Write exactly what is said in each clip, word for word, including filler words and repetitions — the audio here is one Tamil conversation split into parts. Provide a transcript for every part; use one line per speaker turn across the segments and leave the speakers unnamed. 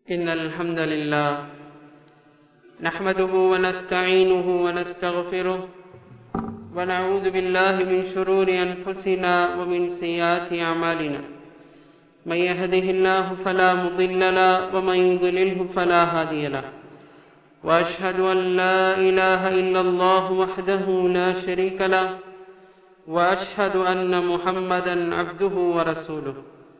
إن الحمد لله نحمده ونستعينه ونستغفره ونعوذ بالله من شرور أنفسنا ومن سيئات أعمالنا من يهده الله فلا مضل له ومن يضلله فلا هادي له وأشهد أن لا إله إلا الله وحده لا شريك له وأشهد أن محمدا عبده ورسوله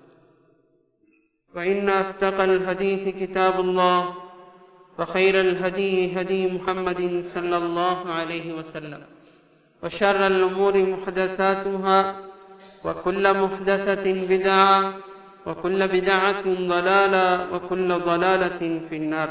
وإن أصدق الحديث كتاب الله وخير الهدي هدي محمد صلى الله عليه وسلم وشر الأمور محدثاتها وكل محدثة بدعة وكل بدعة ضلالة وكل ضلالة في النار.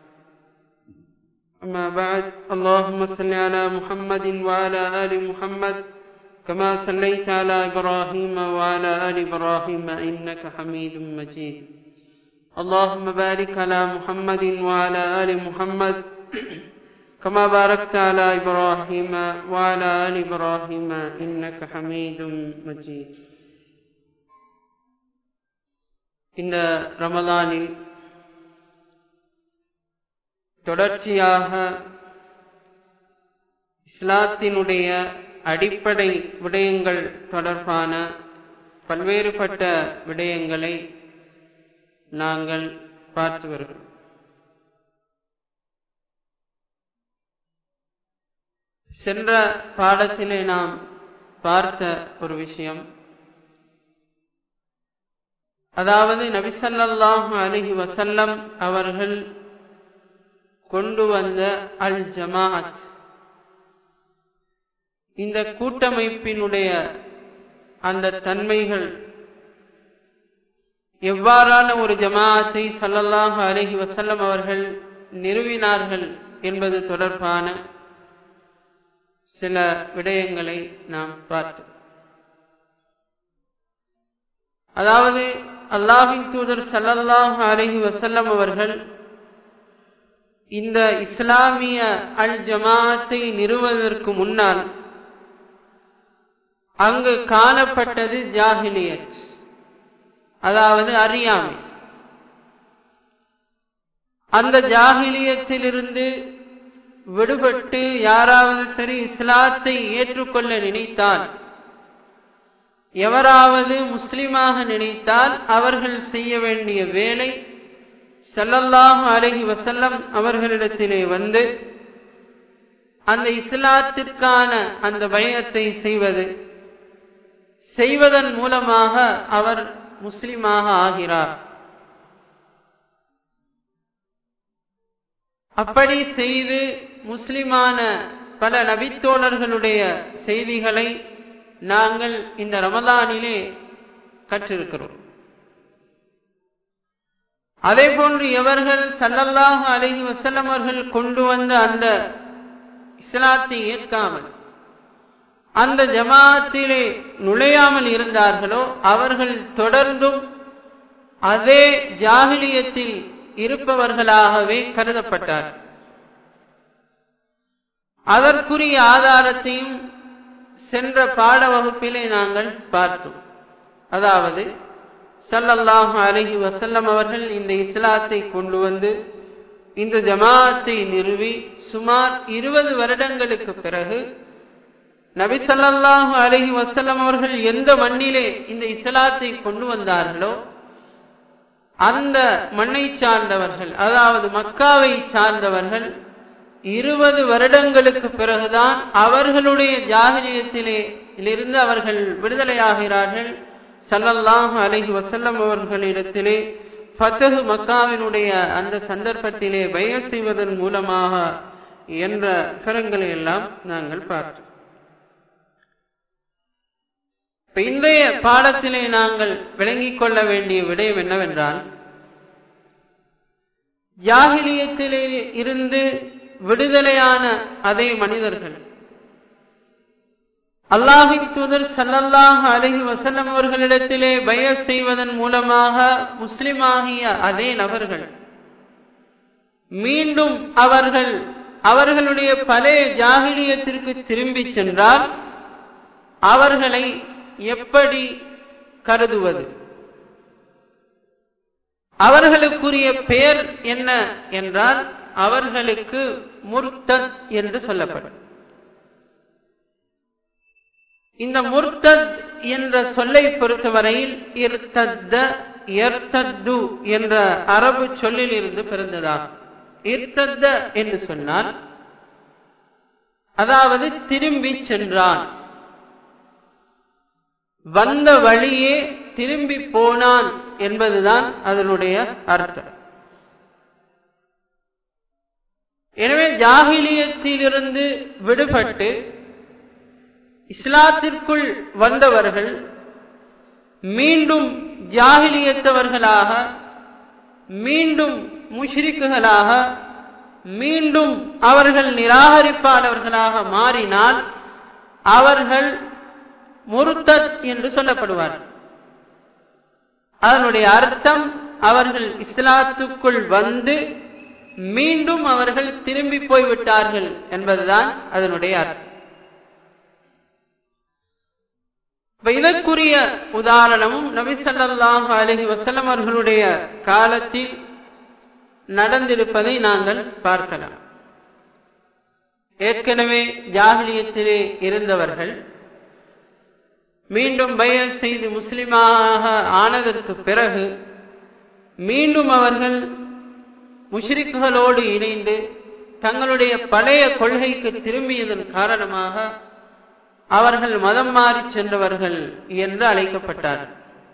أما بعد، اللهم صل على محمد وعلى آل محمد كما صليت على إبراهيم وعلى آل إبراهيم إنك حميد مجيد. اللهم بارك على محمد وعلى آل محمد كما باركت على إبراهيم وعلى آل إبراهيم إنك حميد مجيد. இந்த ரமலானில் தொடர்ச்சியாக இஸ்லாத்தினுடைய அடிப்படை விடயங்கள் தொடர்பான பல்வேறுபட்ட விடயங்களை நாங்கள் பார்த்து வருகிறோம். சென்ற பாடத்திலே நாம் பார்த்த ஒரு விஷயம், அதாவது நபி ஸல்லல்லாஹு அலைஹி வஸல்லம் அவர்கள் கொண்டு வந்த அல் ஜமாஅத், இந்த கூட்டமைப்பினுடைய அந்த தன்மைகள், எவ்வாறான ஒரு ஜமாஅத்தை ஸல்லல்லாஹு அலைஹி வஸல்லம் அவர்கள் நிறுவினார்கள் என்பது தொடர்பான சில விடயங்களை நாம் பார்த்தோம். அதாவது அல்லாஹ்வின் தூதர் ஸல்லல்லாஹு அலைஹி வஸல்லம் அவர்கள் இந்த இஸ்லாமிய அல் ஜமாஅத்தை நிறுவுவதற்கு முன்னால் அங்கு காணப்பட்டது ஜாஹிலியத், அதாவது அறியாமை. அந்த ஜாஹிலியத்திலிருந்து விடுபட்டு யாராவது சரி இஸ்லாத்தை ஏற்றுக்கொள்ள நினைத்தால், எவராவது முஸ்லிமாக நினைத்தால் அவர்கள் செய்ய வேண்டிய வேலை ஸல்லல்லாஹு அலைஹி வஸல்லம் அவர்களிடத்திலே வந்து அந்த இஸ்லாத்திற்கான அந்த பைஅத்தை செய்வது, செய்வதன் மூலமாக அவர் முஸ்லிமாக ஆகிறார். அப்படி செய்து முஸ்லிமான பல நபித்தோழர்களுடைய செய்திகளை நாங்கள் இந்த ரமலானிலே கற்றிருக்கிறோம். அதே போன்று எவர்கள் ஸல்லல்லாஹு அலைஹி வஸல்லம் அவர்கள் கொண்டு வந்த அந்த இஸ்லாத்தை ஏற்காமல் அந்த ஜமாஅத்திலே நுழையாமல் இருந்தார்களோ அவர்கள் தொடர்ந்தும் அதே ஜாஹிலியத்தில் இருப்பவர்களாகவே கருதப்பட்டார். அதற்குரிய ஆதாரத்தையும் சென்ற பாட வகுப்பிலே நாங்கள் பார்த்தோம். அதாவது ஸல்லல்லாஹு அலைஹி வஸல்லம் அவர்கள் இந்த இஸ்லாத்தை கொண்டு வந்து இந்த ஜமாஅத்தை நிறுவி சுமார் இருபது வருடங்களுக்கு பிறகு நபி ஸல்லல்லாஹு அலைஹி வஸல்லம் அவர்கள் எந்த மண்ணிலே இந்த இஸ்லாத்தை கொண்டு வந்தார்களோ அந்த மண்ணை சார்ந்தவர்கள், அதாவது மக்காவை சார்ந்தவர்கள் இருபது வருடங்களுக்கு பிறகுதான் அவர்களுடைய ஜாஹிலியத்திலே இருந்து அவர்கள் விடுதலையாகிறார்கள். ஸல்லல்லாஹு அலைஹி வஸல்லம் அவர்களிடத்திலே ஃபத்ஹ் மக்காவினுடைய அந்த சந்தர்ப்பத்திலே பைஅத் செய்வதன் மூலமாக என்ற விவரங்களை எல்லாம் நாங்கள் பார்த்தோம். இன்றைய பாடத்திலே நாங்கள் விளங்கிக் கொள்ள வேண்டிய விடயம் என்னவென்றால், ஜாஹிலியத்திலே இருந்து விடுதலையான அதே மனிதர்கள் அல்லாஹ்வின் தூதர் ஸல்லல்லாஹு அலைஹி வஸல்லம் அவர்களிடத்திலே பைஅத் செய்வதன் மூலமாக முஸ்லிமாகிய அதே நபர்கள் மீண்டும் அவர்கள் அவர்களுடைய பழைய ஜாஹிலியத்திற்கு திரும்பி சென்றால் அவர்களை எப்படி கருதுவது? அவர்களுக்குரிய பெயர் என்ன என்றால் அவர்களுக்கு முர்தத் என்று சொல்லப்படும். இந்த முர்தத் என்ற சொல்லை பொறுத்தவரையில் இர்தத்த இர்தத்து என்ற அரபு சொல்லில் இருந்து பிறந்ததாகும். இர்தத்த என்று சொன்னால் அதாவது திரும்பி சென்றான், வந்த வழியே திரும்பி போனான் என்பதுதான் அதனுடைய அர்த்தம். எனவே ஜாஹிலியத்திலிருந்து விடுபட்டு இஸ்லாத்திற்குள் வந்தவர்கள் மீண்டும் ஜாஹிலியத்தவர்களாக, மீண்டும் முஷ்ரிக்குகளாக, மீண்டும் அவர்கள் நிராகரிப்பாளர்களாக மாறினால் அவர்கள் முர்தத் என்று சொல்லப்படுவார்கள். அதனுடைய அர்த்தம் அவர்கள் இஸ்லாத்துக்குள் வந்து மீண்டும் அவர்கள் திரும்பி போய்விட்டார்கள் என்பதுதான் அதனுடைய அர்த்தம். இதற்குரிய உதாரணமும் நபி ஸல்லல்லாஹு அலைஹி வஸல்லம் அவர்களுடைய காலத்தில் நடந்திருப்பதை நாங்கள் பார்க்கலாம். ஏற்கனவே ஜாஹிலியத்திலே இருந்தவர்கள் மீண்டும் பைஅத் செய்து முஸ்லிமாக ஆனதற்கு பிறகு மீண்டும் அவர்கள் முஷ்ரிக்குகளோடு இணைந்து தங்களுடைய பழைய கொள்கைக்கு திரும்பியதன் காரணமாக அவர்கள் மதம் மாறி சென்றவர்கள் என்று அழைக்கப்பட்டார்கள்.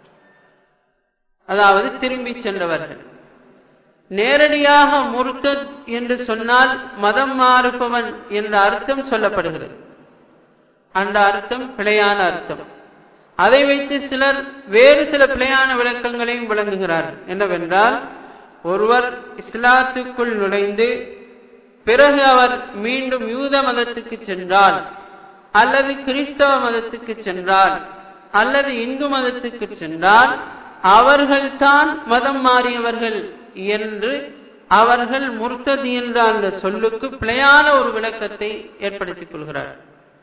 அதாவது திரும்பி சென்றவர்கள். நேரடியாக முர்தத் என்று சொன்னால் மதம் மாறுபவன் என்ற அர்த்தம் சொல்லப்படுகிறது. அந்த அர்த்தம் பிழையான அர்த்தம். அதை வைத்து சிலர் வேறு சில பிழையான விளக்கங்களையும் விளங்குகிறார்கள். என்னவென்றால், ஒருவர் இஸ்லாத்துக்குள் நுழைந்து பிறகு அவர் மீண்டும் யூத மதத்துக்கு சென்றால், அல்லது கிறிஸ்தவ மதத்துக்கு சென்றால், அல்லது இந்து மதத்துக்கு சென்றால் அவர்கள்தான் மதம் மாறியவர்கள் என்று அவர்கள் முர்தத் என்ற அந்த சொல்லுக்கு பிழையான ஒரு விளக்கத்தை ஏற்படுத்திக் கொள்கிறார்.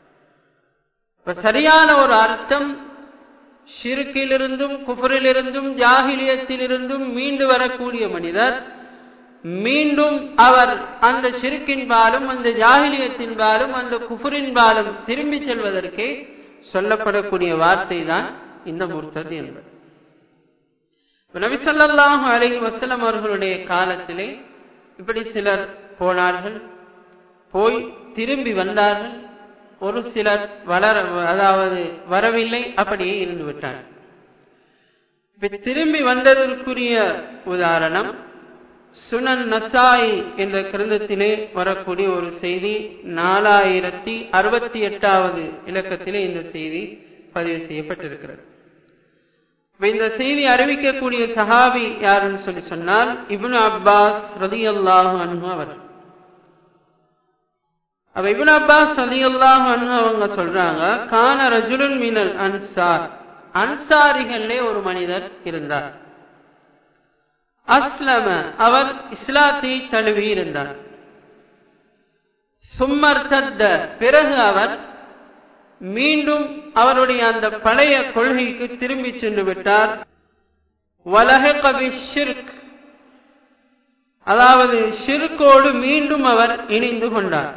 சரியான ஒரு அர்த்தம், ஷிர்கிலிருந்தும் குஃப்ரிலிருந்தும் ஜாஹிலியத்திலிருந்தும் மீண்டு வரக்கூடிய மனிதர் மீண்டும் அவர் அந்த ஷிர்கின்பாலும் அந்த ஜாஹிலியத்தின்பாலும் அந்த குஃப்ரின்பாலும் திரும்பி செல்வதற்கே சொல்லப்படக்கூடிய வார்த்தை தான் இந்த முர்தத் என்பது. நபி ஸல்லல்லாஹு அலைஹி வஸல்லம் அவர்களுடைய காலத்திலே இப்படி சிலர் போனார்கள், போய் திரும்பி வந்தார்கள். ஒரு சிலர் வளர அதாவது வரவில்லை, அப்படியே இருந்து விட்டார்கள். திரும்பி வந்ததற்குரிய உதாரணம் சுனன் நசாயி என்ற கிரந்தத்திலே வரக்கூடிய ஒரு செய்தி. நாலாயிரத்தி அறுபத்தி எட்டாவது இலக்கத்திலே இந்த செய்தி பதிவு செய்யப்பட்டிருக்கிறது. இந்த செய்தி அறிவிக்கக்கூடிய சஹாபி யாருன்னு சொல்லி சொன்னால் இப்னு அப்பாஸ் ரலியல்லாஹு அன்ஹு அவர். அப்ப இப்னு அப்பாஸ் ரலியல்லாஹு அன்ஹு அவங்க சொல்றாங்க, கான ரஜுலுன் மினல் அன்சார், அன்சாரிகளே ஒரு மனிதர் இருந்தார். அஸ்லம, அவர் இஸ்லாத்தை தழுவி இருந்தார். சும்மர்தத்த, பிறகு அவர் மீண்டும் அவருடைய அந்த பழைய கொள்கைக்கு திரும்பி சென்று விட்டார். வலஹக பிஷ்ஷிர்க், அதாவது ஷிர்கோடு மீண்டும் அவர் இணைந்து கொண்டார்.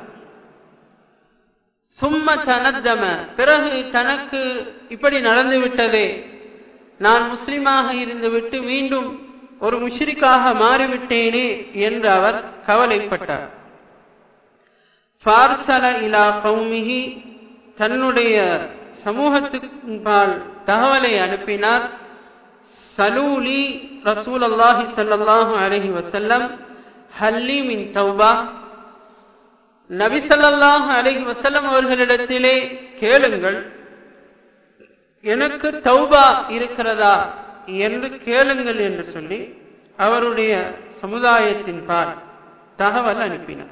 சும்ம தனத்தம, பிறகு தனக்கு இப்படி நடந்து விட்டதே, நான் முஸ்லிமாக இருந்து விட்டு மீண்டும் ஒரு முஷ்ரிக்காக மாறிவிட்டேனே என்று அவர் கவலைப்பட்டார். ஃபார்சல இலா கௌமிஹி, தன்னுடைய சமூகத்துக்குள் தகவலை அனுப்பினார். சலூலி ரசூலுல்லாஹி ஸல்லல்லாஹு அலைஹி வஸல்லம் ஹல்லி மின் தௌபா, நபி ஸல்லல்லாஹு அலைஹி வஸல்லம் அவர்களிடத்திலே கேளுங்கள், எனக்கு தௌபா இருக்கிறதா என்று கேளுங்கள் என்று சொல்லி அவருடைய சமுதாயத்தின் பால் தகவல் அனுப்பினார்.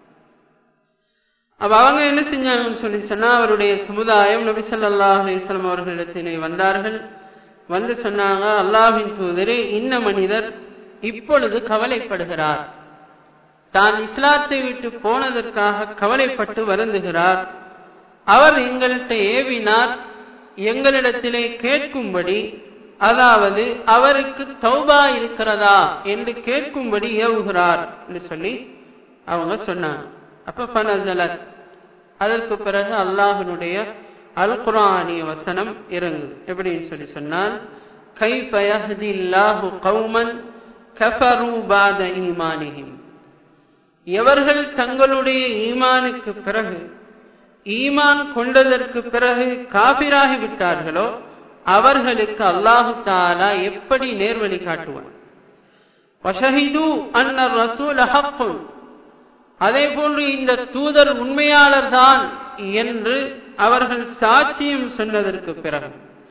அப்ப அவங்க என்ன செஞ்சாங்கன்னு சொல்லி சொன்னா, அவருடைய சமுதாயம் நபி ஸல்லல்லாஹு அலைஹி வஸல்லம் அவர்களிடத்திலே வந்தார்கள். வந்து சொன்னாங்க, அல்லாஹ்வின் தூதரே, இன்ன மனிதர் இப்பொழுது கவலைப்படுகிறார், தான் இஸ்லாத்தை விட்டு போனதற்காக கவலைப்பட்டு வருந்துகிறார். அவர் எங்கள்கிட்ட ஏவினார், எங்களிடத்திலே கேட்கும்படி அதாவது அவருக்கு தௌபா இருக்கிறதா என்று கேட்கும்படி ஏவுகிறார் என்று சொல்லி அவங்க சொன்னாங்க. அப்ப ஃபனஸலத், அதற்கு பிறகு அல்லாஹ்வினுடைய அல் குர்ஆனிய வசனம் இறங்குது. எப்படின்னு சொல்லி சொன்னால், கைஃப யஹ்தில்லாஹு கௌமன் கஃபரு பாத ஈமானிஹிம், எவர்கள் தங்களுடைய ஈமானுக்கு பிறகு, ஈமான் கொண்டதற்கு பிறகு காபிராகி விட்டார்களோ அவர்களுக்கு அல்லாஹு தஆலா எப்படி நேர்வழி காட்டுவான். வஷஹிது அன்ன ரசூல ஹக்குன், அதே போன்று இந்த தூதர் உண்மையாளர் தான் என்று அவர்கள் சாட்சியம் சொன்னதற்கு பிறகு,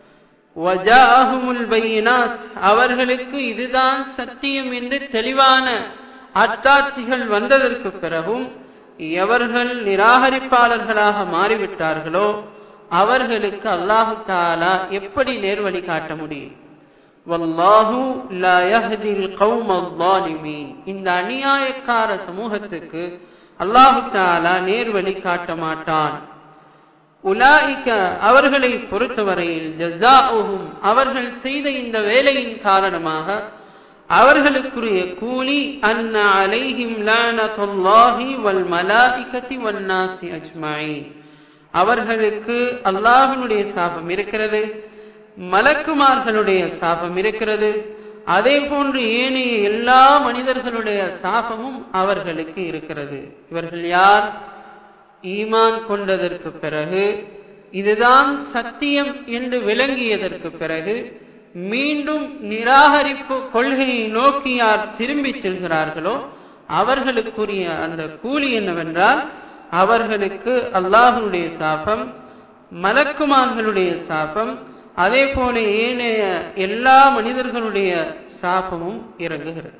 வஜாஅஹுமுல் பையினாத், அவர்களுக்கு இதுதான் சத்தியம் என்று தெளிவான அத்தாட்சிகள் வந்ததற்கு பிறகும் எவர்கள் நிராகரிப்பாளர்களாக மாறிவிட்டார்களோ அவர்களுக்கு அல்லாஹு தஆலா எப்படி நேர்வழி காட்ட முடியும்? வல்லாஹு லா யஹ்தில் கௌமல் ஸாலிமீன், இந்த அநியாயக்கார சமூகத்துக்கு அல்லாஹு தஆலா நேர்வழி காட்ட மாட்டான். உலாயிக, அவர்களை பொறுத்தவரையில், ஜஸாஉஹும், அவர்கள் செய்த இந்த வேலையின் காரணமாக அவர்களுக்குரிய கூலி, அன்ன அலைஹிம் லானத்துல்லாஹி வல் மலாயிகத்தி வன் நாஸி அஜ்மஈன், அவர்களுக்கு அல்லாஹ்வுடைய சாபம் இருக்கிறது, மலக்குமார்களுடைய சாபம் இருக்கிறது, அதே போன்று ஏனைய எல்லா மனிதர்களுடைய சாபமும் அவர்களுக்கு இருக்கிறது. இவர்கள் யார்? ஈமான் கொண்டதற்கு பிறகு, இதுதான் சத்தியம் என்று விளங்கியதற்கு பிறகு மீண்டும் நிராகரிப்பு கொள்கையை நோக்கி யார் திரும்பி செல்கிறார்களோ அவர்களுக்குரிய அந்த கூலி என்னவென்றால், அவர்களுக்கு அல்லாஹ்வுடைய சாபம், மலக்குமார்களுடைய சாபம், அதே போல ஏனைய எல்லா மனிதர்களுடைய சாபமும் இறங்குகிறது.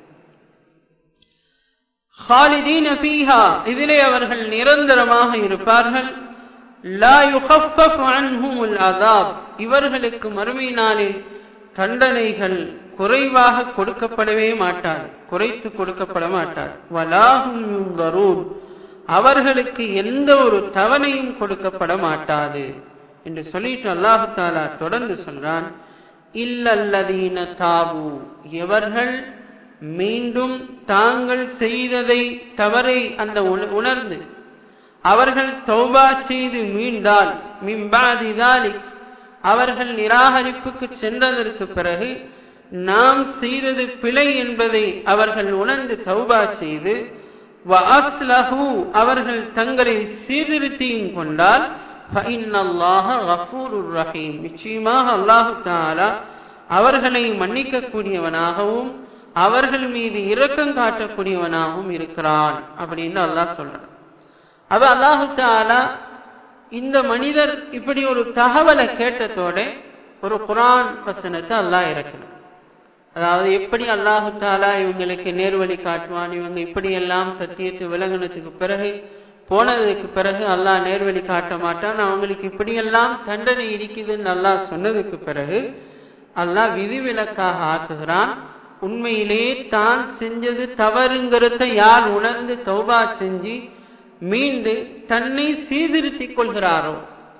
ஹாலிதீன ஃபீஹா, இதிலே அவர்கள் நிரந்தரமாக இருப்பார்கள். லா யுகஃபஃபு அன்ஹுமுல் அஸாப், இவர்களுக்கு மறுமை நாளில் தண்டனைகள் குறைவாக கொடுக்கப்படவே மாட்டாது, குறைத்து கொடுக்கப்பட மாட்டாது. வலாஹும் யுன்தரூன், அவர்களுக்கு எந்த ஒரு தவணையும் கொடுக்கப்பட மாட்டாது என்று சொல்லிட்டு அல்லாஹு தஆலா தொடர்ந்து சொல்றான், இல்லல்லதீன தாபு, எவர்கள் மீண்டும் தாங்கள் செய்ததை தவறை அந்த உணர்ந்து அவர்கள் தௌபா செய்து மீண்டால், மின் பாதி தாலிக், அவர்கள் நிராகரிப்புக்கு சென்றதற்கு பிறகு நாம் செய்தது பிழை என்பதை அவர்கள் உணர்ந்து தௌபா செய்து, வ அஸ்லஹு, அவர்கள் தங்களை சீர்திருத்தியும் கொண்டால், ஃபஇன்னல்லாஹ கஃபூருர் ரஹீம், நிச்சயமாக அல்லாஹு தஆலா அவர்களை மன்னிக்க கூடியவனாகவும் அவர்கள் மீது இரக்கம் காட்டக்கூடியவனாகவும் இருக்கிறான் அப்படின்னு அல்லாஹ் சொல்றான். அப்ப அல்லாஹு தஆலா இந்த மனிதர் இப்படி ஒரு தகவலை கேட்டதோட ஒரு குர்ஆன் வசனத்தை அல்லாஹ் இறக்கணும். அதாவது எப்படி அல்லாஹு தஆலா இவங்களுக்கு நேர்வழி காட்டுவான், இவங்க இப்படி எல்லாம் சத்தியத்தை விளங்கினதுக்கு பிறகு போனதுக்கு பிறகு அல்லாஹ் நேர்வழி காட்ட மாட்டான், அவங்களுக்கு இப்படியெல்லாம் தண்டனை இருக்குதுன்னு அல்லாஹ் சொன்னதுக்கு பிறகு அல்லாஹ் விதிவிலக்காக ஆக்குகிறான். உண்மையிலே தான் செஞ்சது தவறுங்கிறத யார் உணர்ந்து தௌபா செஞ்சு மீண்டு தன்னை சீர்திருத்திக் கொள்கிறாரோ,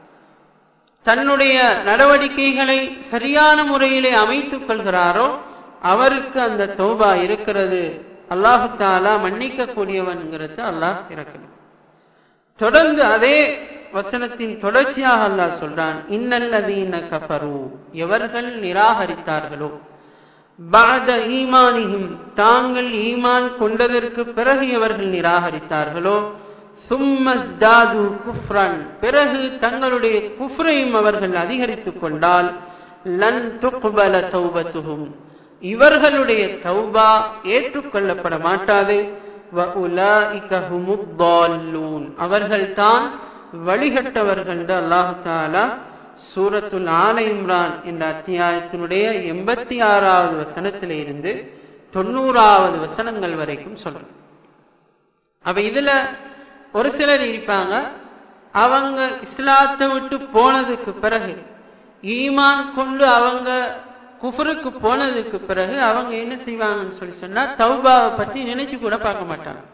தன்னுடைய நடவடிக்கைகளை சரியான முறையிலே அமைத்துக் கொள்கிறாரோ அவருக்கு அந்த தௌபா இருக்கிறது. அல்லாஹு தஆலா மன்னிக்க கூடியவன்கிறது அல்லாஹ் இறக்கணும். தொடர்ந்து அதே வசனத்தின் தொடர்ச்சியாக அல்லாஹ் சொல்றான், இன்னல்லதீன கஃபரு, எவர்கள் நிராகரித்தார்களோ, பஅத ஈமானிஹிம், தாங்கள் ஈமான் கொண்டதற்கு பிறகு எவர்கள் நிராகரித்தார்களோ, சும்மஸ்தாது குஃப்ரன், பிறகு தங்களுடைய குஃப்ரையும் அவர்கள் அதிகரித்துக் கொண்டால், லன் துக்பல தௌபத்துஹும், இவர்களுடைய தௌபா ஏற்றுக்கொள்ளப்பட மாட்டாது. வ உலாயிக ஹுமுத் ضالூன், அவர்கள் தான் வழிகட்டவர்கள் என்று அல்லாஹ் தஆலா சூரத்துல் ஆல இம்ரான் என்ற அத்தியாயத்தினுடைய எண்பத்தி ஆறாவது வசனத்திலே இருந்து தொண்ணூறாவது வசனங்கள் வரைக்கும் சொல்றோம். அப்ப இதுல ஒரு சிலர் இருப்பாங்க, அவங்க இஸ்லாத்தை விட்டு போனதுக்கு பிறகு, ஈமான் கொண்டு அவங்க குஃப்ருக்கு போனதுக்கு பிறகு அவங்க என்ன செய்வாங்கன்னு சொல்லி சொன்னா, தௌபாவை பத்தி நினைச்சு கூட பார்க்க மாட்டாங்க.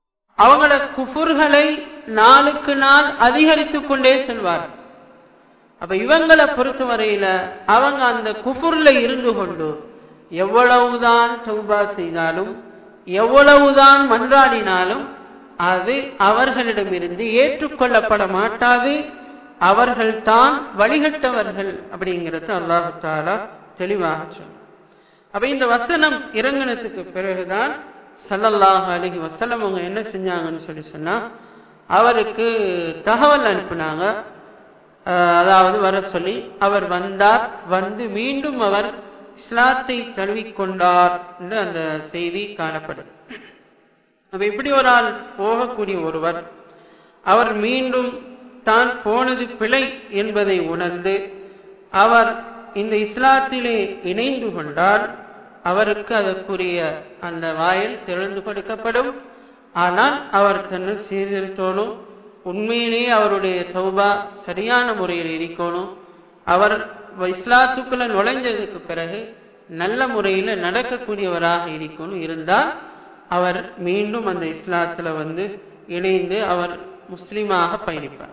அவங்கள குஃபுர்களை நாளுக்கு நாள் அதிகரித்துக் கொண்டே செல்வார். அப்ப இவங்களை பொறுத்தவரையில அவங்க அந்த குஃபுர்ல இருந்து கொண்டு எவ்வளவுதான் தௌபா செய்தாலும் எவ்வளவுதான் மன்றாடினாலும் அது அவர்களிடமிருந்து ஏற்றுக்கொள்ளப்பட மாட்டாது. அவர்கள் தான் வழிகட்டவர்கள் அப்படிங்கிறது அல்லாஹு தஆலா தெளிவாக சொன்னார். அப்ப இந்த வசனம் இறங்கினதுக்கு பிறகுதான் ஸல்லல்லாஹு அலைஹி வஸல்லம் அவங்க என்ன செஞ்சாங்கன்னு சொல்லி சொன்னா, அவருக்கு தகவல் அனுப்பினாங்க. அதாவது வர சொல்லி அவர் வந்தார். வந்து மீண்டும் அவர் இஸ்லாத்தை தழுவிக்கொண்டார் என்று அந்த செய்தி காணப்படும். அப்ப இப்படி ஒரு ஆள் போகக்கூடிய ஒருவர் அவர் மீண்டும் தான் போனது பிழை என்பதை உணர்ந்து அவர் இந்த இஸ்லாத்திலே இணைந்து கொண்டால் அவருக்கு அதற்குரிய அந்த வாயில் திறந்து கொடுக்கப்படும். ஆனால் அவர் தன்னை சீர்திருத்தணும், உண்மையிலேயே அவருடைய தௌபா சரியான முறையில் இருக்கணும். அவர் இஸ்லாத்துக்குள்ள நுழைஞ்சதுக்கு பிறகு நல்ல முறையில் நடக்கக்கூடியவராக இருக்கணும். இருந்தால் அவர் மீண்டும் அந்த இஸ்லாத்துல வந்து இணைந்து அவர் முஸ்லிமாக பயணிப்பார்.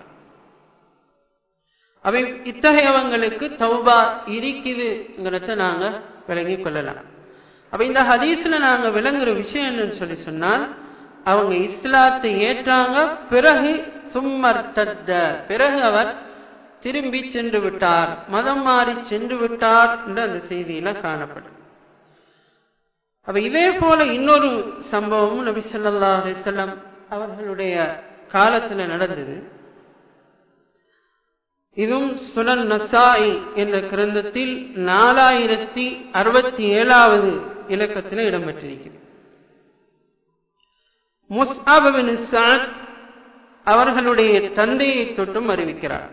அவை இத்தகையவங்களுக்கு தௌபா இருக்குதுங்கிறத நாங்க விளங்கிக் கொள்ளலாம். அப்ப இந்த ஹதீஸ்ல நாங்க விளங்குற விஷயம் என்னன்னு சொல்லி சொன்னால், அவங்க இஸ்லாத்தை ஏற்றாங்க, பிறகு சும்மர்த்தத்த பிறகு அவர் திரும்பி சென்று விட்டார், மதம் மாறி சென்று விட்டார் என்று அந்த செய்தியில காணப்படும். அப்ப இதே போல இன்னொரு சம்பவமும் நபி ஸல்லல்லாஹு அலைஹி வஸல்லம் அவர்களுடைய காலத்துல நடந்தது. இதுவும் சுனன் நசாஇ என்ற கிரந்தத்தில் நாலாயிரத்தி அறுபத்தி ஏழாவது இலக்கத்தில் இடம்பெற்றிருக்கிறது. முஸ்அப் பின் ஸஅத் அவர்களுடைய தந்தையை தொட்டும் அறிவிக்கிறார்.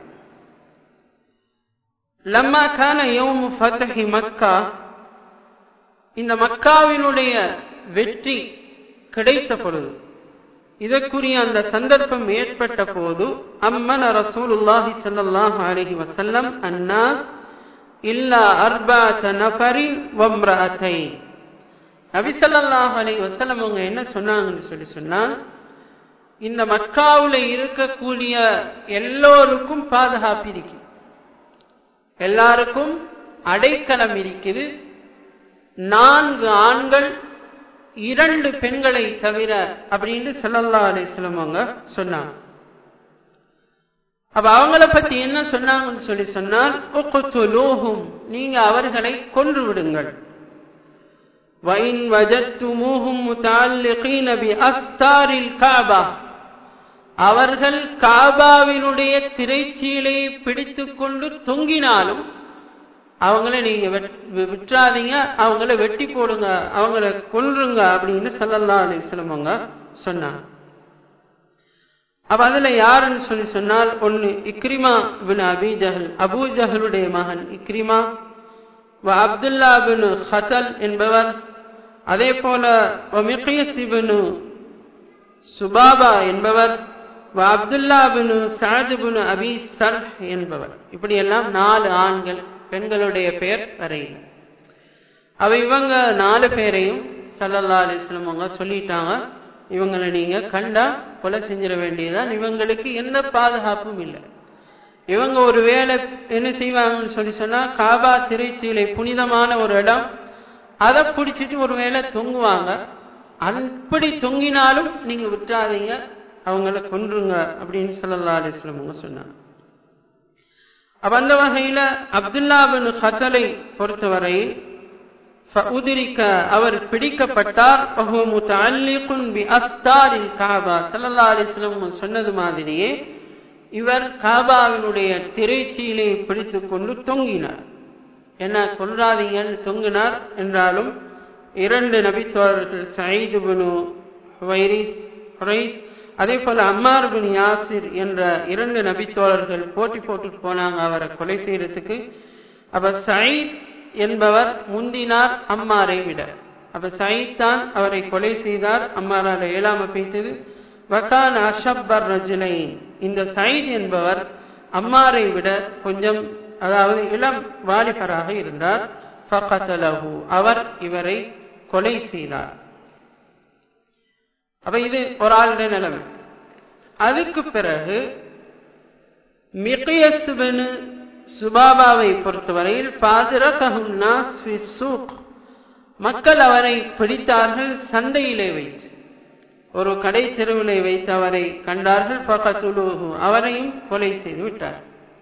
லம்மா கான யௌம் ஃபத்ஹி மக்கா, இந்த மக்காவினுடைய வெற்றி கிடைத்த பொழுது, இதற்குரிய அந்த சந்தர்ப்பம் ஏற்பட்ட போது, அம்மன ரசூலுல்லாஹி ஸல்லல்லாஹு அலைஹி வஸல்லம் அன்னாஸ் இல்லா அர்பஅத நஃபரின் வம்ரஅத்தைன். நபி ஸல்லல்லாஹு அலைஹி வஸல்லம் அவங்க என்ன சொன்னாங்கன்னு சொல்லி சொன்னால், இந்த மக்காவுல இருக்கக்கூடிய எல்லோருக்கும் பாதுகாப்பு இருக்கு, எல்லாருக்கும் அடைக்கலம் இருக்குது. நான்கு ஆண்கள் இரண்டு பெண்களை தவிர அப்படின்னு ஸல்லல்லாஹு அலைஹி வஸல்லம் அவங்க சொன்னாங்க. அப்ப அவங்கள பத்தி என்ன சொன்னாங்கன்னு சொல்லி சொன்னால், உக்துலூஹும் நீங்க அவர்களை கொன்று விடுங்கள். வஇன் வஜத்துமூஹும் முத்தஅல்லிகீன பிஅஸ்தாரில் கஅபா, அவர்கள் காபாவினுடைய திரைச்சீலை பிடித்துக் கொண்டு தொங்கினாலும் அவங்கள நீங்க விட்டுறாதீங்க, அவங்கள வெட்டி போடுங்க, அவங்கள கொன்றுங்க அப்படின்னு ஸல்லல்லாஹு அலைஹி வஸல்லம் அவங்க சொன்னாங்க. அப்ப அதுல யாருன்னு சொல்லி சொன்னால், ஒன்னு Ikrima bin Abi Jahl, Abu ஜஹலுடைய மகன் இக்ரிமா, அப்துல்லா பின் ஹதல் என்பவர், அதே போல மிக்யஸ் பின் சுபாபா என்பவர், அப்துல்லா பின் சஅத் பின் அபி சர்ஹ் என்பவர். இப்படி எல்லாம் நாலு ஆண்கள், பெண்களுடைய பெயர் வரையில். அவ இவங்க நாலு பேரையும் ஸல்லல்லாஹு அலைஹி வஸல்லம் அவங்க சொல்லிட்டாங்க, இவங்களை நீங்க கண்டா கொலை செஞ்சிட வேண்டியதான், இவங்களுக்கு எந்த பாதுகாப்பும் இல்லை. இவங்க ஒரு வேளை என்ன செய்வாங்கன்னு சொல்லி சொன்னா, காபா திரைச்சீலை புனிதமான ஒரு இடம், அதை பிடிச்சிட்டு ஒரு வேளை தொங்குவாங்க. அப்படி தொங்கினாலும் நீங்க விட்டுறாதீங்க, அவங்கள கொன்றுங்க அப்படின்னு ஸல்லல்லாஹு அலைஹி வஸல்லம் அவங்க சொன்னாங்க. அப்ப அந்த வகையில அப்துல்லா பின் ஹதலை பொறுத்தவரை ஃபஉதிரிக அவர் பிடிக்கப்பட்டார். வஹுவ முத்தஅல்லிகுன் பிஅஸ்தாரில் கஅபா, ஸல்லல்லாஹு அலைஹி வஸல்லம் சொன்னது மாதிரியே இவர் காபாவினுடைய திரைச்சீலை பிடித்துக் கொண்டு தொங்கினார். என்ன கொன்றாதீங்கன்னு தொங்கினார் என்றாலும் இரண்டு நபித்தோழர்கள் சயீத் பின் ஹுரைஸ், அதே போல அம்மார் பின் யாசிர் என்ற இரண்டு நபித்தோழர்கள் போட்டி போட்டு போனாங்க அவரை கொலை செய்யறதுக்கு. அப்ப சயீத் என்பவர் முந்தினார் அம்மாரை விட. அப்ப சயீத் தான் அவரை கொலை செய்தார், அம்மாரால ஏழாம பேய்த்தது. வகான அஷப்பர் ரஜுலைன், இந்த சயீத் என்பவர் அம்மாரை விட கொஞ்சம் அதாவது இளம் வாலிபராக இருந்தார். ஃபகதலஹு, அவர் இவரை கொலை செய்தார். அப்ப இது ஒரு ஆளுடைய நிலைமை. அதுக்கு பிறகு மிக்யஸ் பின் சுபாபாவை பொறுத்தவரையில் ஃபாதிரகஹுன் நாஸ் ஃபி ஸூக், மக்கள் அவரை பிடித்தார்கள் சந்தையிலே வைத்து, ஒரு கடை தெருவிலே வைத்து அவரை கண்டார்கள். ஃபகதுலூஹு, அவரையும் கொலை செய்து விட்டார்.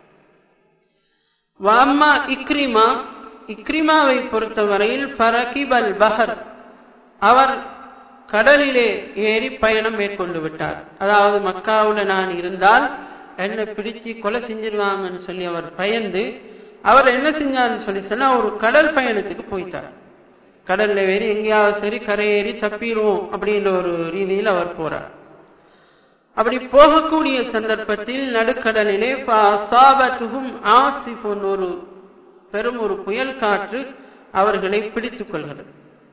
வஅம்மா இக்ரிமா, இக்ரிமாவை பொறுத்தவரையில் ஃபரகிபல் பஹர், அவர் கடலிலே ஏறி பயணம் மேற்கொண்டு விட்டார். அதாவது மக்காவுல நான் இருந்தால் என்னை பிடிச்சு கொலை செஞ்சிருவாங்கன்னு சொல்லி அவர் பயந்து அவர் என்ன செஞ்சார்னு சொல்லி சொன்னா ஒரு கடல் பயணத்துக்கு போயிட்டார். கடல்ல ஏறி எங்கேயாவது சரி கரையேறி தப்பிடுவோம் அப்படின்ற ஒரு ரீதியில் அவர் போறார். அப்படி போகக்கூடிய சந்தர்ப்பத்தில் நடுக்கடலிலே ஆசிஃபுன், ஒரு பெரும் ஒரு புயல் காற்று அவர்களை பிடித்துக் கொள்கிறது.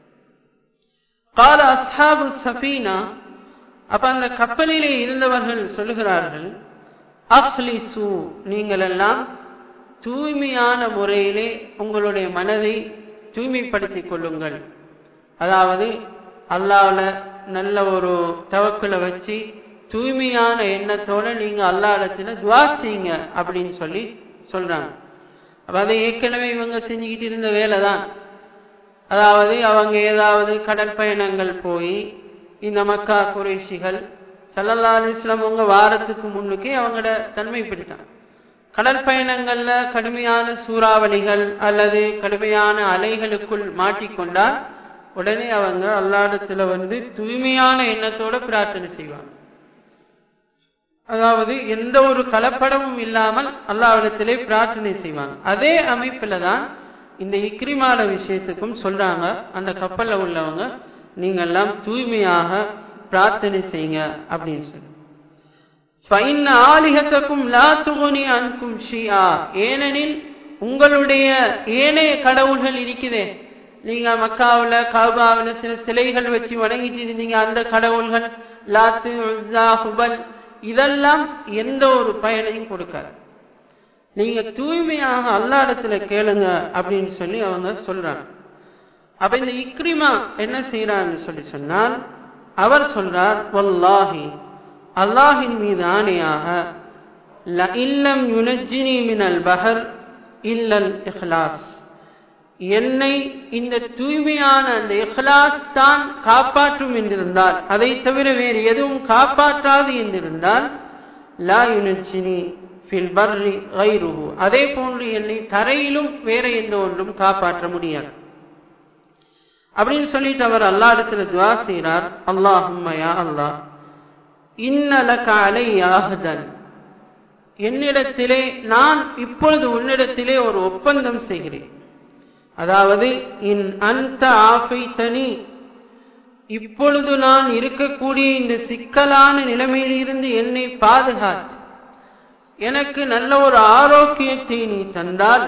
கால அஸ்ஹாபு சஃபீனா, அப்ப அந்த கப்பலிலே இருந்தவர்கள் சொல்லுகிறார்கள், அஃப்லிசு, நீங்கள் எல்லாம் தூய்மையான முறையிலே உங்களுடைய மனதை தூய்மைப்படுத்திக் கொள்ளுங்கள். அதாவது அல்லாஹ்ல நல்ல ஒரு தவக்குல வச்சு தூய்மையான எண்ணத்தோட நீங்க அல்லாஹ்விடத்துல துஆ செய்யுங்க அப்படின்னு சொல்லி சொல்றாங்க. அப்ப அதை ஏற்கனவே இவங்க செஞ்சுக்கிட்டு இருந்த வேலை தான். அதாவது அவங்க ஏதாவது கடல் பயணங்கள் போய் இந்த மக்கா குறைஷிகள் ஸல்லல்லாஹு அலைஹி வஸல்லம் அவங்க வாரத்துக்கு முன்னுக்கே அவங்களோட தன்மைப்படுத்தாங்க. கடல் பயணங்கள்ல கடுமையான சூறாவளிகள் அல்லது கடுமையான அலைகளுக்குள் மாட்டிக்கொண்டால் உடனே அவங்க அல்லாஹ்விடத்துல வந்து தூய்மையான எண்ணத்தோட பிரார்த்தனை செய்வாங்க. அதாவது எந்த ஒரு கலப்படமும் இல்லாமல் அல்லாஹ்விடத்திலே பிரார்த்தனை செய்வாங்க. அதே அமைப்புல தான் இந்த இக்ரிமான விஷயத்துக்கும் சொல்றாங்க, அந்த கப்பல்ல உள்ளவங்க நீங்க எல்லாம் தூய்மையாக பிரார்த்தனை செய்யுங்க அப்படின்னு சொல்லி. ஃபைன் ஆலிஹத்தக்கும் லா துகுனி அன்கும் ஷியா, ஏனெனில் உங்களுடைய ஏனைய கடவுள்கள் இருக்குதே, நீங்க மக்காவுல கஅபாவுல சில சிலைகள் வச்சு வணங்கிட்டு இருந்தீங்க, அந்த கடவுள்கள் லாத்து உஸ்ஸா ஹுபல், இதெல்லாம் எந்த ஒரு பயனையும் கொடுக்காது. நீங்க தூய்மையாக அல்லாஹ்விடத்துல கேளுங்க அப்படின்னு சொல்லி அவங்க சொல்றாங்க. அப்ப இந்த இக்ரிமா என்ன செய்யறான்னு சொல்லி சொன்னால் அவர் சொல்றார், வல்லாஹி, அல்லாஹின் மீது ஆணையாக, லஇல்லம் யுனஜ்ஜினி மினல் பஹர் இல்லல் இஹ்லாஸ், என்னை இந்த தூய்மையான அந்த இஹ்லாஸ் தான் காப்பாற்றும் என்றிருந்தால், அதை தவிர வேறு எதுவும் காப்பாற்றாது என்றிருந்தால், லா யுனஜ்ஜினி ஃபில் பர்ரி கைருஹு, அதே போன்று என்னை தரையிலும் வேற எந்த ஒன்றும் காப்பாற்ற முடியாது அப்படின்னு சொல்லிட்டு அவர் அல்லாஹ்விடத்துல துஆ செய்றார். அல்லாஹும்ம யா அல்லாஹ், இன்ன லக அலைய அஹ்தன், என்னிடத்திலே நான் இப்பொழுது உன்னிடத்திலே ஒரு ஒப்பந்தம் செய்கிறேன். அதாவது இன் அன்த ஆஃபைதனி, இப்பொழுது நான் இருக்கக்கூடிய இந்த சிக்கலான நிலைமையில் இருந்து என்னை பாதுகாத்து எனக்கு நல்ல ஒரு ஆரோக்கியத்தை நீ தந்தால்,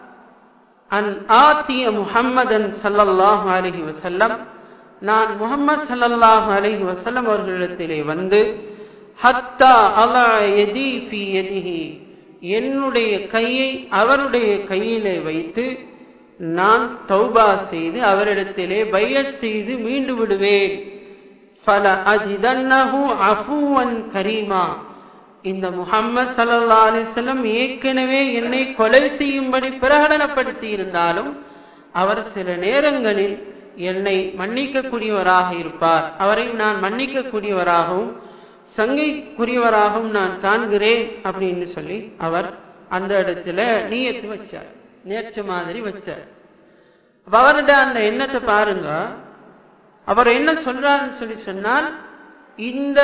அன் ஆத்திய முஹம்மதன் ஸல்லல்லாஹு அலைஹி வஸல்லம், நான் முஹம்மது ஸல்லல்லாஹு அலைஹி வஸல்லம் அவர்களிடத்திலே வந்து, ஹத்தா அலா யதி ஃபீ யதிஹி, என்னுடைய கையை அவருடைய கையிலே வைத்து நான் தௌபா செய்து அவரிடத்திலே பைஅத் செய்து மீண்டு விடுவேன். ஃபல அஜிதன்னஹு அஃபுவன் கரீமா, இந்த முஹம்மது ஸல்லல்லாஹு அலைஹி வஸல்லம் ஏற்கனவே என்னை கொலை செய்யும்படி பிரகடனப்படுத்தி இருந்தாலும் அவர் சில நேரங்களில் என்னை மன்னிக்கக்கூடியவராக இருப்பார், அவரை நான் மன்னிக்கக்கூடியவராகவும் சங்கைக்குரியவராகவும் நான் காண்கிறேன் அப்படின்னு சொல்லி அவர் அந்த இடத்துல நியத்து வச்சார், நேர்ச்ச மாதிரி வச்சார். அவருடைய அந்த எண்ணத்தை பாருங்க. அவர் என்ன சொல்றாருன்னு சொல்லி சொன்னால், இந்த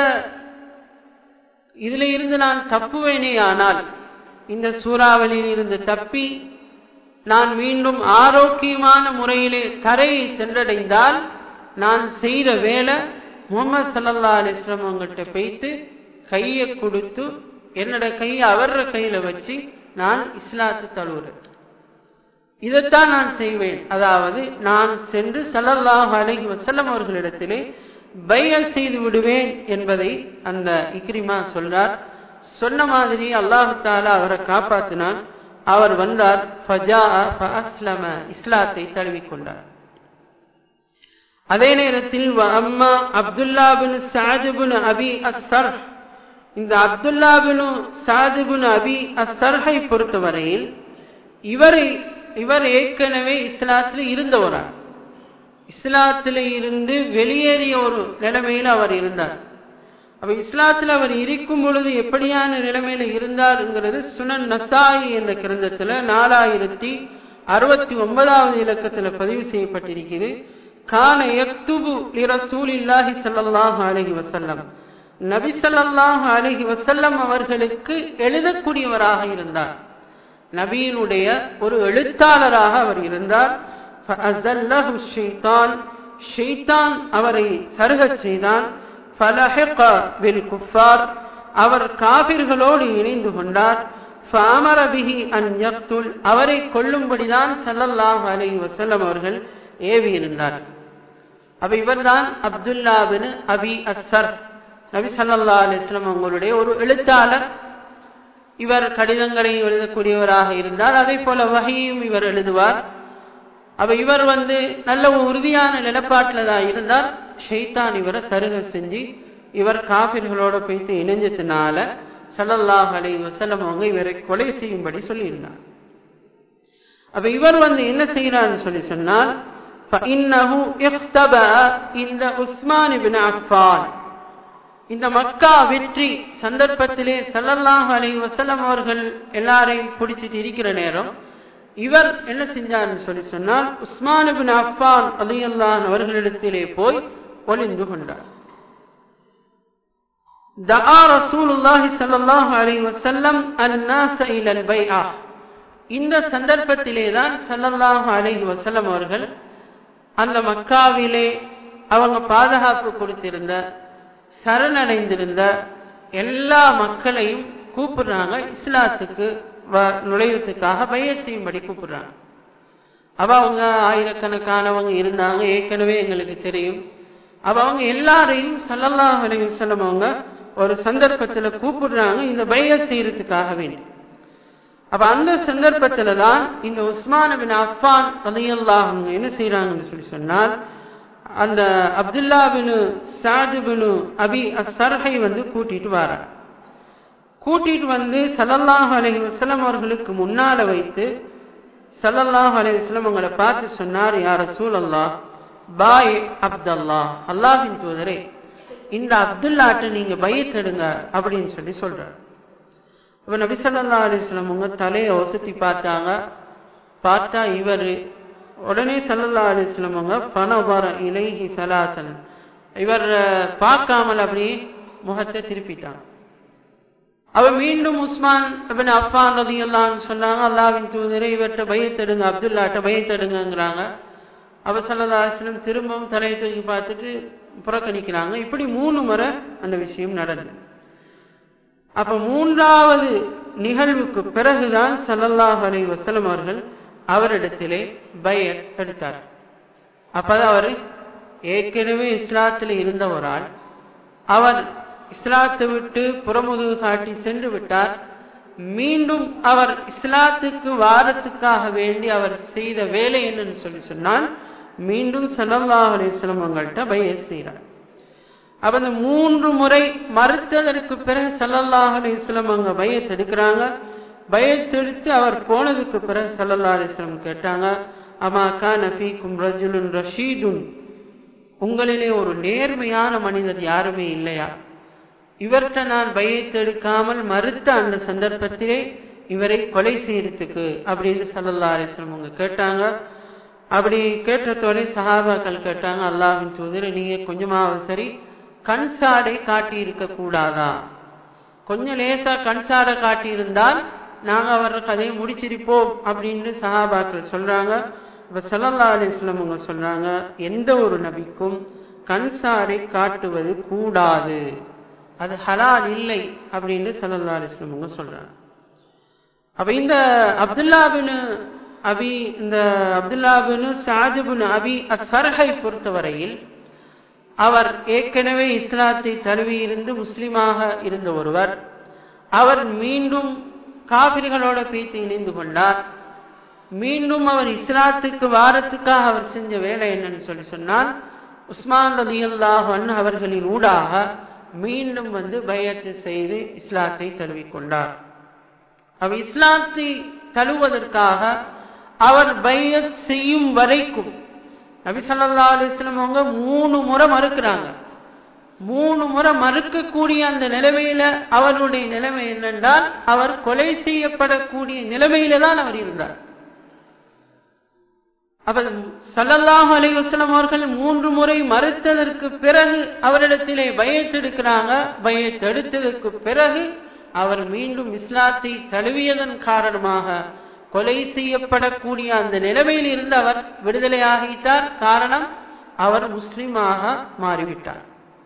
இதுல இருந்து நான் தப்புவேனே ஆனால், இந்த சூறாவளியில் இருந்து தப்பி நான் மீண்டும் ஆரோக்கியமான முறையிலே கரையை சென்றடைந்தால் நான் செய்த வேலை முஹம்மது ஸல்லல்லாஹு அலைஹி வஸல்லம் அவங்கள்ட்ட போய்த்து கையை கொடுத்து என்னோட கையை அவர கையில வச்சு நான் இஸ்லாத்தை தழுவுறேன், இதைத்தான் நான் செய்வேன். அதாவது நான் சென்று ஸல்லல்லாஹு அலைஹி வஸல்லம் அவர்களிடத்திலே பைஅத் செய்து விடுவேன் என்பதை அந்த இக்ரிமா சொல்றார். சொன்ன மாதிரி அல்லாஹ் தஆலா அவரை காப்பாற்றினான். அவர் வந்தார், ஃபஜாஅ ஃபஅஸ்லம, இஸ்லாத்தை தழுவிக்கொண்டார். அதே நேரத்தில் அம்மா அப்துல்லா பின் சஅத் பின் அபி அஸ்ஸர்ஹ், இந்த அப்துல்லா பின் சஅத் பின் அபி அஸ்ஸர்ஹை பொறுத்தவரையில் இவர் இவர் ஏற்கனவே இஸ்லாத்தில் இருந்தவரார். இஸ்லாத்தில இருந்து வெளியேறிய ஒரு நிலைமையில் அவர் இருந்தார். அப்ப இஸ்லாத்தில் அவர் இருக்கும் பொழுது எப்படியான நிலைமையில இருந்தார்ங்கிறது சுனன் நசாயி என்ற கிரந்தத்துல நாலாயிரத்தி அறுபத்தி ஒன்பதாவது இலக்கத்துல பதிவு செய்யப்பட்டிருக்கிறது. கான யக்துபு லிரசூலில்லாஹி ஸல்லல்லாஹு அலைஹி வஸல்லம், நபி ஸல்லல்லாஹு அலைஹி வஸல்லம் அவர்களுக்கு எழுதக்கூடியவராக இருந்தார். நபியினுடைய ஒரு எழுத்தாளராக அவர் இருந்தார். ஃபஅஸல்லஹு ஷைத்தான், ஷைத்தான் அவரை சருகச் செய்தான். ஃபலஹிக பில் குஃபார், அவர் காபிர்களோடு இணைந்து கொண்டார். ஃபஅமர பிஹி அன் யக்துல், அவரை கொல்லும்படிதான் ஸல்லல்லாஹு அலைஹி வஸல்லம் அவர்கள் ஏவி இருந்தார். அப்ப இவர்தான் அப்துல்லா பின் அபி அஸ்ஸர், நபி ஸல்லல்லாஹு அலைஹி வஸல்லம் அவங்களுடைய ஒரு எழுத்தாளர். இவர் கடிதங்களை எழுதக்கூடியவராக இருந்தார். அதே போல வஹீயும் இவர் எழுதுவார். அப்ப இவர் வந்து நல்ல உறுதியான நிலப்பாட்டில் தான் இருந்தார். ஷைத்தான் இவரை சருக செஞ்சு இவர் காபிர்களோட போயிட்டு இணைஞ்சதுனால ஸல்லல்லாஹு அலைஹி வஸல்லம் அவங்க இவரை கொலை செய்யும்படி சொல்லியிருந்தார். அப்ப இவர் வந்து என்ன செய்யறான்னு சொல்லி சொன்னால், ஃபஇன்னஹு இஃப்தபா இந்த உஸ்மான் இப்னு அஃபான், இந்த மக்கா வெற்றி சந்தர்ப்பத்திலே ஸல்லல்லாஹு அலைஹி வஸல்லம் அவர்கள் எல்லாரையும் பிடிச்சிட்டு இருக்கிற நேரம் இவர் என்ன செஞ்சார்னு சொல்லி சொன்னால், உஸ்மான் இப்னு அஃபான் ரலியல்லாஹு அன்ஹு அவர்களிடத்திலே போய் ஒளிந்து கொண்டார். தஆ ரசூலுல்லாஹி ஸல்லல்லாஹு அலைஹி வஸல்லம் அன்னாஸ இலல் பைஆ, இந்த சந்தர்ப்பத்திலே தான் ஸல்லல்லாஹு அலைஹி வஸல்லம் அவர்கள் அந்த மக்காவிலே அவங்க பாதுகாப்பு கொடுத்திருந்த சரணடைந்திருந்த எல்லா மக்களையும் கூப்பிடுறாங்க, இஸ்லாத்துக்கு நுழைவதற்காக பைஅத் செய்யும்படி கூப்பிடுறாங்க. அவ அவங்க ஆயிரக்கணக்கானவங்க இருந்தாங்க, ஏற்கனவே எங்களுக்கு தெரியும். அவ அவங்க எல்லாரையும் ஸல்லல்லாஹு அலைஹி வஸல்லம் அவங்க ஒரு சந்தர்ப்பத்துல கூப்பிடுறாங்க இந்த பைஅத் செய்யறதுக்காக வேண்டி. அப்ப அந்த சந்தர்ப்பத்துல தான் இந்த உஸ்மான் இப்னு அஃபான் ரலியல்லாஹு அன்ஹு என்ன செய்யறாங்கன்னு சொல்லி சொன்னால், அந்த அப்துல்லா பின் சாத் பின் அபி அஸ்ஸர்ஹை வந்து கூட்டிட்டு வரார். கூட்டிட்டு வந்து ஸல்லல்லாஹு அலைஹி வஸல்லம் அவர்களுக்கு முன்னால வைத்து ஸல்லல்லாஹு அலைஹி வஸல்லம் அவங்களை பார்த்து சொன்னார், யா ரசூலல்லாஹ் பாய் அப்துல்லாஹ், அல்லாஹ்வின் தூதரே இந்த அப்துல்லாட்ட நீங்க பைஅத் எடுங்க அப்படின்னு சொல்லி சொல்றார். அப்ப நபி ஸல்லல்லாஹு அலைஹி வஸல்லம் அவங்க தலையை ஒசத்தி பார்த்தாங்க. பார்த்தா இவர் உடனே ஸல்லல்லாஹு அலைஹி வஸல்லம் அவங்க ஃபனவர இலைஹி ஸலாசன், இவர் பார்க்காமல் அப்படியே முகத்தை திருப்பிட்டாங்க. அவ மீண்டும் உஸ்மான் இப்னு அஃபான் ரலியல்லாஹு அன்ஹு சொன்னாங்க, அல்லாஹ்வின் தூதரே இவர்ட்ட பைஅத் எடுங்க, அப்துல்லாட்ட பைஅத் எடுங்கங்கறாங்க. அவ ஸல்லல்லாஹு அலைஹி வஸல்லம் திரும்பவும் தலையை தூக்கி பார்த்துட்டு புறக்கணிக்கிறாங்க. இப்படி மூணு முறை அந்த விஷயம் நடந்தது. அப்ப மூன்றாவது நிகழ்வுக்கு பிறகுதான் ஸல்லல்லாஹு அலைஹி வஸல்லம் அவர்கள் அவரிடத்திலே பைஅத் எடுத்தார். அப்பதான் அவர் ஏற்கனவே இஸ்லாத்தில் இருந்தவரால் அவர் இஸ்லாத்தை விட்டு புறமுதுகு காட்டி சென்று விட்டார். மீண்டும் அவர் இஸ்லாத்துக்கு வாரத்துக்காக வேண்டி அவர் செய்த வேலை என்னன்னு சொல்லி சொன்னால், மீண்டும் ஸல்லல்லாஹு அலைஹி வஸல்லம் அவங்கள்ட்ட பைஅத் செய்கிறார். அப்ப அந்த மூன்று முறை மறுத்ததற்கு பிறகு ஸல்லல்லாஹு அலைஹி வஸல்லம் அவங்க பைஅத் எடுக்கிறாங்க. பைஅத் எடுத்து அவர் போனதுக்கு பிறகு ஸல்லல்லாஹு அலைஹி வஸல்லம் கேட்டாங்க, அமா கான ஃபீக்கும் ரஜுலுன் ரஷீதுன், உங்களிலே ஒரு நேர்மையான மனிதர் யாருமே இல்லையா? இவர்கிட்ட நான் பைஅத் எடுக்காமல் மறுத்த அந்த சந்தர்ப்பத்திலே இவரை கொலை செய்யறதுக்கு அப்படின்னு ஸல்லல்லாஹு அலைஹி வஸல்லம் அவங்க கேட்டாங்க. அப்படி கேட்டதோட சஹாபாக்கள் கேட்டாங்க, அல்லாஹ்வின் தூதரே நீங்க கொஞ்சமாவது சரி கண் சாடை காட்டி இருக்க கூடாதா? கொஞ்சம் லேசா கண் சாடை காட்டி இருந்தால் நாங்க அவர கதையை முடிச்சிருப்போம் அப்படின்னு சஹாபாக்கள் சொல்றாங்க. இப்ப ஸல்லல்லாஹு அலைஹி வஸல்லம் அவங்க சொல்றாங்க, எந்த ஒரு நபிக்கும் கண் சாடை காட்டுவது கூடாது, அது ஹலால் இல்லை அப்படின்னு ஸல்லல்லாஹு அலைஹி வஸல்லம் அவங்க சொல்றாங்க. அப்ப இந்த அப்துல்லா பின் அபி இந்த அப்துல்லா பின் சாத் பின் அபி அஸ்ஸர்ஹை பொறுத்தவரையில் அவர் ஏற்கனவே இஸ்லாத்தை தழுவி இருந்து முஸ்லிமாக இருந்த ஒருவர். அவர் மீண்டும் காபிர்களோட பேசி இணைந்து கொண்டார். மீண்டும் அவர் இஸ்லாத்துக்கு வாரத்துக்காக அவர் செஞ்ச வேலை என்னன்னு சொல்லி சொன்னால், உஸ்மான் ரலியல்லாஹு அன்ஹு அவர்களின் ஊடாக மீண்டும் வந்து பைஅத் செய்து இஸ்லாத்தை தழுவிக்கொண்டார். அவ இஸ்லாத்தை தழுவதற்காக அவர் பையத் செய்யும் வரைக்கும் நபி ஸல்லல்லாஹு அலைஹி வஸல்லம் அவங்க மூணு முறை மறுக்கிறாங்க. மூணு முறை மறுக்கக்கூடிய அந்த நிலைமையில அவருடைய நிலைமை என்னென்றால் அவர் கொலை செய்யப்படக்கூடிய நிலைமையில தான் அவர் இருந்தார். அவர் ஸல்லல்லாஹு அலைஹி வஸல்லம் அவர்கள் மூன்று முறை மறுத்ததற்கு பிறகு அவரிடத்திலே பையத் எடுக்கிறாங்க. பையத் எடுத்ததற்கு பிறகு அவர் மீண்டும் இஸ்லாத்தை தழுவியதன் காரணமாக கொலை செய்யப்படக்கூடிய அந்த நிலைமையில் இருந்து அவர் விடுதலையாகிட்டார். காரணம், அவர் முஸ்லிமாக மாறிவிட்டார்.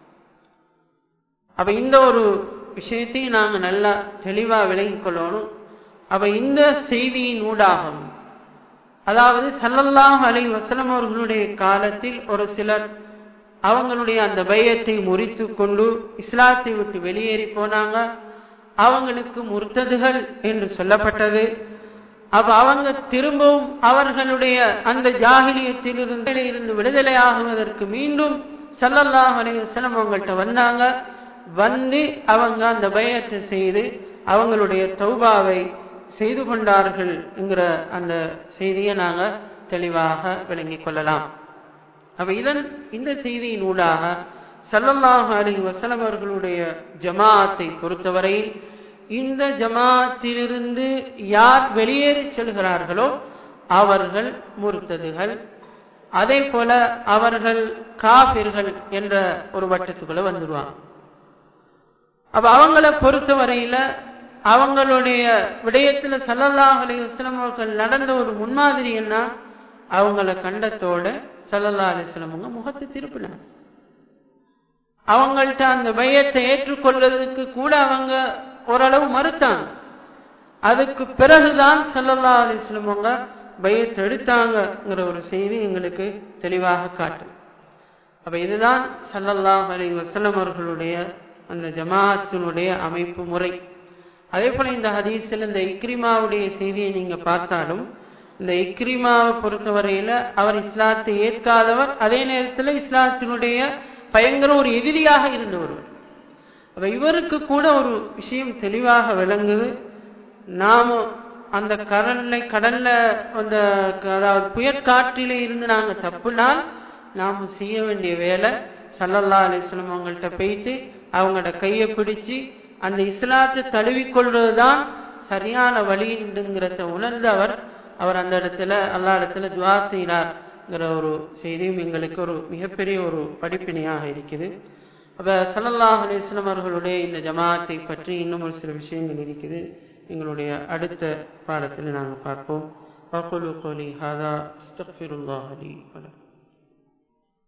அப்ப இந்த ஒரு விஷயத்தை நாங்க நல்லா தெளிவா விளங்கிக் கொள்ளணும். அப்ப இந்த செய்தியின் ஊடாகவும், அதாவது ஸல்லல்லாஹு அலைஹி வஸல்லம் அவர்களுடைய காலத்தில் ஒரு சிலர் அவங்களுடைய அந்த பையத்தை முறித்து கொண்டு இஸ்லாத்தை விட்டு வெளியேறி போனாங்க. அவங்களுக்கு முர்த்ததுகள் என்று சொல்லப்பட்டது. அப்ப அவங்க திரும்பவும் அவர்களுடைய அந்த ஜாஹிலியத்திலிருந்து இருந்து விடுதலை ஆகுவதற்கு மீண்டும் ஸல்லல்லாஹு அலைஹி வஸல்லம் அவங்கள்ட்ட வந்தாங்க. வந்து அவங்க அந்த பையத்தை செய்து அவங்களுடைய தௌபாவை செய்து கொண்டார்கள் என்கிற அந்த செய்தியை நாங்க தெளிவாக விளங்கிக் கொள்ளலாம். அப்ப இதன் இந்த செய்தியின் ஊடாக ஸல்லல்லாஹு அலைஹி வஸல்லம் அவர்களுடைய ஜமாஅத்தை பொறுத்தவரையில் இந்த ஜமாஅத்திலிருந்து யார் வெளியேறி செல்கிறார்களோ அவர்கள் முர்த்ததுகள், அதே போல அவர்கள் காபிர்கள் என்ற ஒரு வட்டத்துக்குள்ள வந்துடுவாங்க. அப்ப அவங்களை பொறுத்தவரையில அவங்களுடைய விடயத்துல ஸல்லல்லாஹு அலைஹி வஸல்லம் அவர்கள் நடந்த ஒரு முன்மாதிரி என்ன, அவங்கள கண்டத்தோட ஸல்லல்லாஹு அலைஹி வஸல்லம் அவங்க முகத்தை திருப்பினாங்க. அவங்கள்ட்ட அந்த பையத்தை ஏற்றுக்கொள்வதற்கு கூட அவங்க ஓரளவு மறுத்தாங்க. அதுக்கு பிறகுதான் ஸல்லல்லாஹு அலைஹி வஸல்லம் அவங்க பையத்தை எடுத்தாங்கங்கிற ஒரு செய்தி எங்களுக்கு தெளிவாக காட்டும். அப்ப இதுதான் ஸல்லல்லாஹு அலைஹி வஸல்லம் அவர்களுடைய அந்த ஜமாஅத்தினுடைய அமைப்பு முறை. அதே போல இந்த ஹதீஸில் இந்த இக்ரிமாவுடைய செய்தியை நீங்க பார்த்தாலும், இந்த இக்ரிமாவை பொறுத்தவரையில அவர் இஸ்லாத்தை ஏற்காதவர், அதே நேரத்தில் இஸ்லாத்தினுடைய பயங்கர ஒரு எதிரியாக இருந்தவர். அப்ப இவருக்கு கூட ஒரு விஷயம் தெளிவாக விளங்குது. நாம அந்த கடல்ல கடல்ல அந்த அதாவது புயற்காற்றிலே இருந்து நாங்க தப்புனால் நாம செய்ய வேண்டிய வேலை ஸல்லல்லாஹு அலைஹி வஸல்லம் அவங்கள்ட்ட போயிட்டு அவங்களோட கையை பிடிச்சு அந்த இஸ்லாத்தை தழுவிக்கொள்வதுதான் சரியான வழிங்கிறத உணர்ந்து அவர் அவர் அந்த இடத்துல அல்லாஹ் இடத்துல துஆ செய்கிறார்ங்கிற ஒரு செய்தியும் எங்களுக்கு ஒரு மிகப்பெரிய ஒரு படிப்பினையாக இருக்குது. அப்ப ஸல்லல்லாஹு அலைஹி வஸல்லம் அவர்களுடைய இந்த ஜமாஅத்தை பற்றி இன்னும் ஒரு சில விஷயங்கள் இருக்குது. எங்களுடைய அடுத்த பாடத்தில் நாங்கள் பார்ப்போம். வक़ூலு கௌலி ஹாதா அஸ்தக்ஃபிருல்லாஹ லீ வலக்கும்.